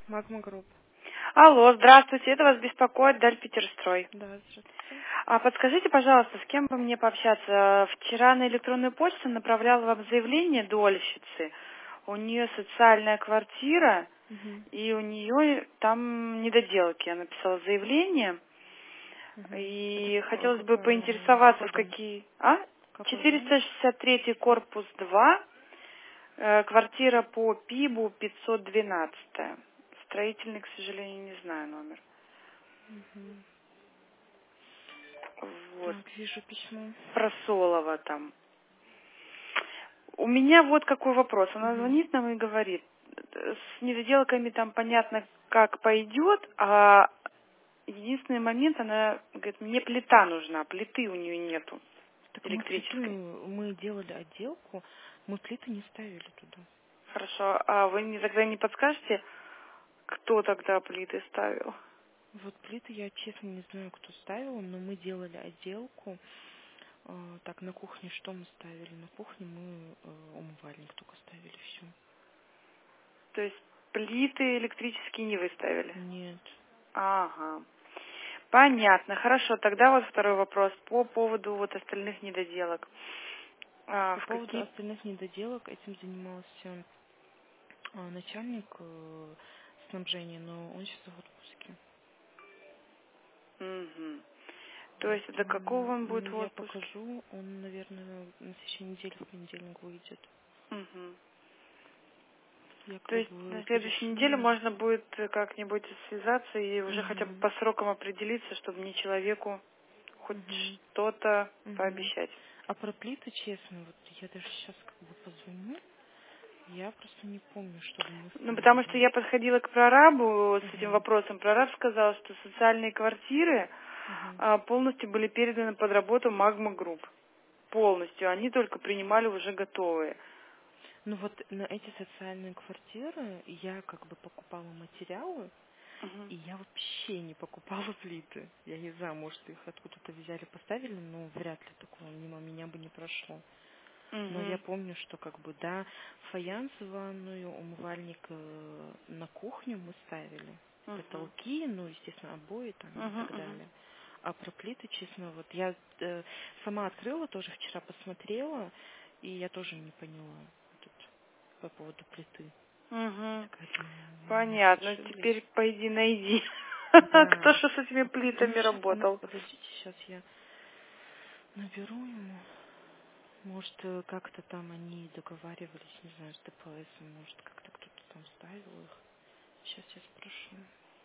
Магма Групп. Алло, здравствуйте, это вас беспокоит Даль Питерстрой. Да, здравствуйте. А подскажите, пожалуйста, с кем бы мне пообщаться? Вчера на электронную почту направляла вам заявление дольщицы. У нее социальная квартира, Угу. и у нее там недоделки. Я написала заявление, Угу. Это и хотелось бы какой поинтересоваться, в дом? какие... А? Какой дом? 463 корпус 2, квартира по ПИБу 512. Строительный, к сожалению, не знаю номер. Угу. Вот. Так, вижу письмо. Просолова там. У меня вот какой вопрос. Она Угу. звонит нам и говорит, с недоделками там понятно, как пойдет, а единственный момент, она говорит, мне плита нужна, плиты у нее нету Так мы плиту, электрической. мы делали отделку, мы плиты не ставили туда. Хорошо, а вы тогда не подскажете, кто тогда плиты ставил? Вот плиты я честно не знаю, кто ставил, но мы делали отделку. Так, на кухне что мы ставили? На кухне мы умывальник только ставили, все. То есть плиты электрические не выставили? Нет. Ага. Понятно, хорошо. Тогда вот второй вопрос по поводу вот остальных недоделок. По В поводу какие... остальных недоделок этим занимался начальник снабжения, но он сейчас в отпуске. Мгм. То есть до какого Поэтому, он ну, будет в я отпуске? покажу, он, наверное, на следующей неделе, в понедельник выйдет. Мгм. Я То как есть бы на следующей неделе перешла. можно будет как-нибудь связаться и уже хотя бы Угу, по срокам определиться, чтобы мне человеку хоть угу, что-то угу. пообещать. А про плиты, честно, вот я даже сейчас как бы позвоню, я просто не помню, чтобы мы Ну, потому что ставили. я подходила к прорабу с этим Угу, вопросом. Прораб сказал, что социальные квартиры угу. полностью были переданы под работу Магма Групп. Полностью. Они только принимали уже готовые. Ну вот на эти социальные квартиры я как бы покупала материалы, Мгм. и я вообще не покупала плиты. Я не знаю, может, их откуда-то взяли, поставили, но вряд ли такого мимо меня бы не прошло. Но я Мгм. помню, что как бы, да, фаянс в ванную, умывальник на кухню мы ставили. Мгм. Потолки, ну, естественно, обои там и Мгм. так Мгм. далее. А про плиты, честно, вот я сама открыла, тоже вчера посмотрела, и я тоже не поняла тут по поводу плиты. Мгм. Такая думаю, может, Понятно. ошиблись. Теперь пойди найди. Кто Да. же с этими Ну, плитами сейчас, а ну, работал? подождите, сейчас я наберу ему. Может, как-то там они договаривались, не знаю, с ДПС, может, как-то кто-то там ставил их. Сейчас я спрошу.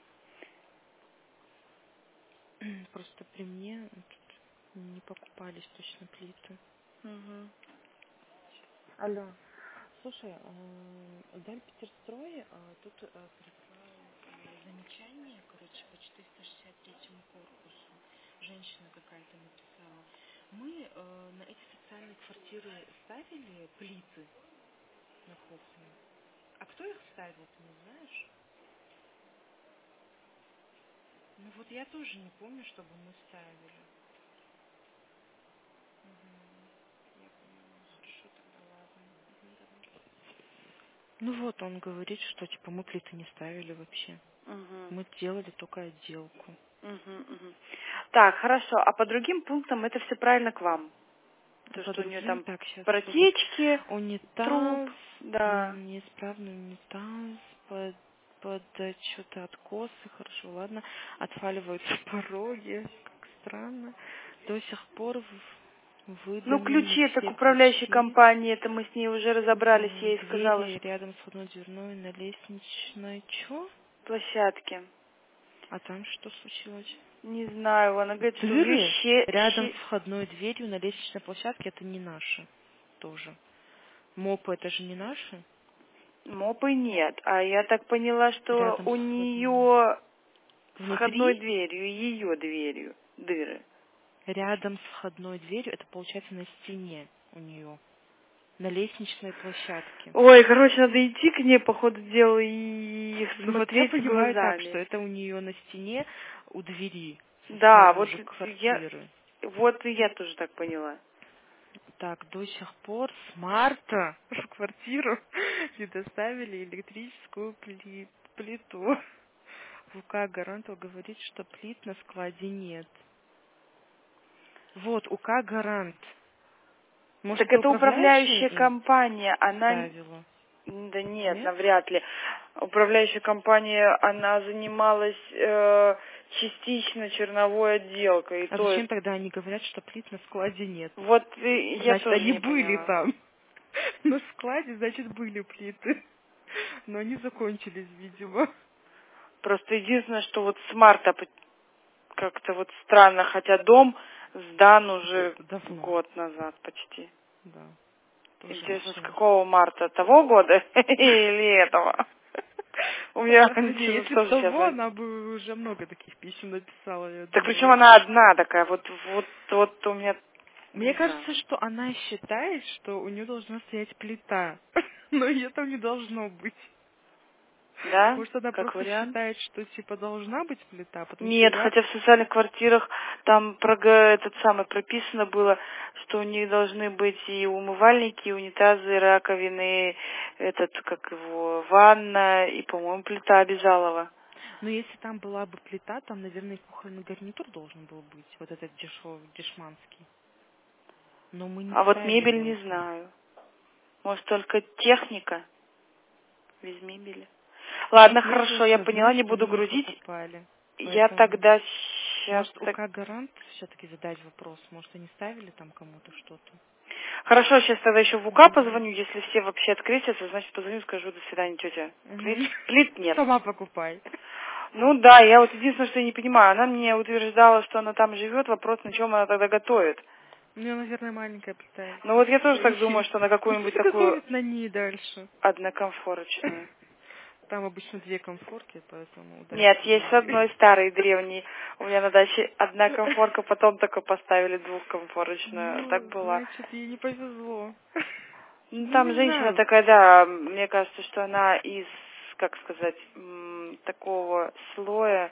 Просто при мне тут не покупались точно плиты. Мгм. Алло. Слушай, Даль Питерстрой тут прислал замечание, короче, по 463 корпусу. Женщина какая-то написала. Мы на эти социальные квартиры ставили плиты на кухне. А кто их ставил, ты не знаешь? Ну вот я тоже не помню, чтобы мы ставили. Мгм. Я поняла. Хорошо, тогда ладно. Мгм, давай. Ну вот, он говорит, что типа мы плиты не ставили вообще. Мгм. Мы делали только отделку. Мгм. Мгм. Так, хорошо. А по другим пунктам это все правильно к вам? То, По что у нее другим, там так, сейчас вот протечки, труп, унитаз, да. неисправный унитаз, под что-то откосы, хорошо, ладно, отваливаются пороги, как странно. До сих пор Ну, выданы не ключи это к все управляющей ключи. компании, это мы с ней уже разобрались, я ей сказала, Двери что рядом с входной дверной на лестничной. Чё? площадки. А там что случилось? Не знаю, она говорит, что у нее Дыры рядом с щель. входной дверью на лестничной площадке это не наши тоже. Мопы это же не наши? Мопы нет, а я так поняла, что Рядом у с входной. нее с входной Внутри, дверью и ее дверью дыры. рядом с входной дверью, это получается на стене у нее, на лестничной площадке. Ой, короче, надо идти к ней по ходу дела и Ну вот я смотреть понимаю так, что глазами. это у нее на стене, у двери, Да, вот снаружи я, квартиры. вот и я тоже так поняла. Так, до сих пор с марта в квартиру не доставили электрическую плиту. плиту. УК Гарантов говорит, что плит на складе нет. Вот, УК Гарант. Может, Так ты это управляющая управляющая им компания, она... ставила? Да нет, Нет? навряд ли. Управляющая компания, она занималась частично черновой отделкой. И А то зачем есть, тогда они говорят, что плит на складе нет? вот я Значит, тоже они не были поняла. там. На складе, значит, были плиты. Но они закончились, видимо. Просто единственное, что вот с марта как-то вот странно, хотя дом сдан уже Давно. год назад почти. Да, тоже Интересно, с вообще. какого марта? Того года или этого? У меня Не, если бы тоже того, сейчас... она бы уже много таких писем написала, я Так причем думаю. она одна такая, вот у меня, Мне не знаю. кажется, что она считает, что у нее должна стоять плита. Но ее там не должно быть. Да, Может, она как просто вариант? считает, что типа должна быть плита, потому что Нет, я... хотя в социальных квартирах там этот самый прописано было, что у них должны быть и умывальники, и унитазы, и раковины, этот, как его, ванна, и, по-моему, плита обязалова. Но если там была бы плита, там, наверное, и кухонный гарнитур должен был быть. Вот этот дешевый, дешманский. Но мы не А вот мебель ставили не это. знаю. Может, только техника без мебели. Ладно, Вот мы же хорошо, я еще, поняла, знаешь, не что буду не грузить. покупали. Я Поэтому, тогда сейчас... может, у Гарант все-таки задать вопрос. Может, они ставили там кому-то что-то. Хорошо, сейчас тогда еще в УК Мгм. позвоню. Если все вообще открестятся, значит, позвоню, скажу, до свидания, тетя. Мгм. Плит нет. Сама покупай. Ну да, я вот единственное, что я не понимаю, она мне утверждала, что она там живет, вопрос, на чем она тогда готовит. У нее, наверное, маленькая плита. Ну вот я тоже так думаю, И что на пусть какую-нибудь такую готовит на ней дальше. однокомфорочную. Там обычно 2 комфорки, поэтому Нет, дальше есть с ей. одной старой древней. У меня на даче одна комфорка, потом только поставили двухкомфорочную. Так Ну, было. значит, ей не повезло. Ну, Ну, там не женщина знаю, такая, да, мне кажется, что она из, как сказать, такого слоя,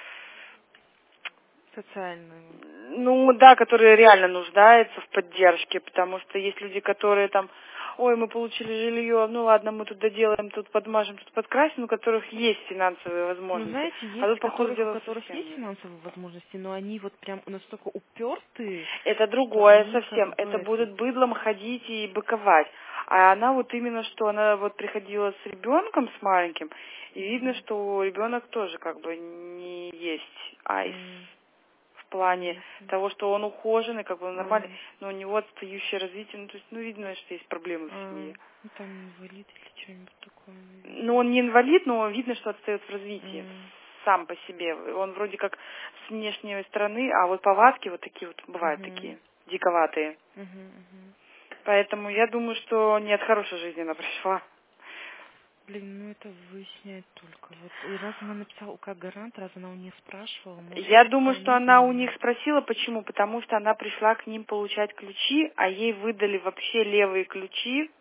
социальную. ну, да, который реально нуждается в поддержке, потому что есть люди, которые там, ой, мы получили жилье, ну ладно, мы тут доделаем, тут подмажем, тут подкрасим, у которых есть финансовые Ну, возможности. знаете, А есть, тут, походу, у дела которых совсем есть нет. финансовые возможности, но они вот прям настолько упертые, Это что другое они как совсем. бы Это этот. будут быдлом ходить и быковать. А она вот именно, что она вот приходила с ребенком, с маленьким, и видно, Мгм. что ребенок тоже как бы не есть айс М, в плане Понятно. того, что он ухоженный, как бы он нормальный, Ага. но у него отстающее развитие, ну, то есть, ну, видно, что есть проблемы в семье. Ну, там инвалид или что-нибудь такое, Ну, наверное. он не инвалид, но видно, что отстает в развитии М, сам по себе. Он вроде как с внешней стороны, а вот повадки вот такие вот бывают Мгм. такие, диковатые. Мгм. Поэтому я думаю, что не от хорошей жизни она пришла. Блин, ну это выясняет только. Вот и раз она написала УК Гарант, раз она у них спрашивала, может, Я думаю, что они она у них знают. спросила, почему. Потому что она пришла к ним получать ключи, а ей выдали вообще левые ключи.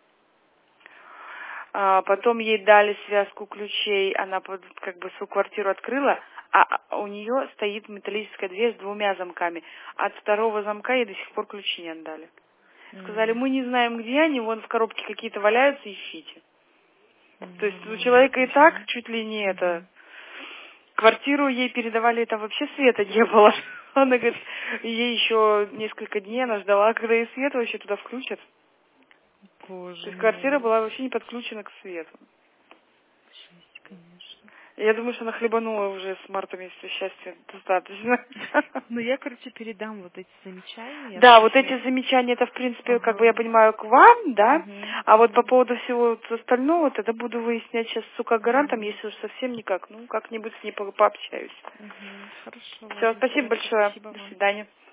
Потом ей дали связку ключей, она как бы свою квартиру открыла, а у нее стоит металлическая дверь с 2 замками. От второго замка ей до сих пор ключи не отдали. Сказали, мы не знаем, где они, вон в коробке какие-то валяются, ищите. То есть у Нормально человека и так тоже. чуть ли не это. Мгм. Квартиру ей передавали, там вообще света не было. Она говорит, ей еще несколько дней она ждала, когда ей свет вообще туда включат. То Боже есть квартира мой. была вообще не подключена к свету. Жесть, конечно. Я думаю, что она хлебанула уже с марта месяца счастья достаточно. Ну, я, короче, передам вот эти замечания, я Да, вот скажу. эти замечания, это, в принципе, как бы я Ага. понимаю, к вам, да, Угу, а вот по угу, поводу всего вот остального, тогда буду выяснять сейчас с гарантом, угу, если уж совсем никак, ну, как-нибудь с ней пообщаюсь. угу. Хорошо, Все, ладно, спасибо хорошо, большое. спасибо До вам. свидания.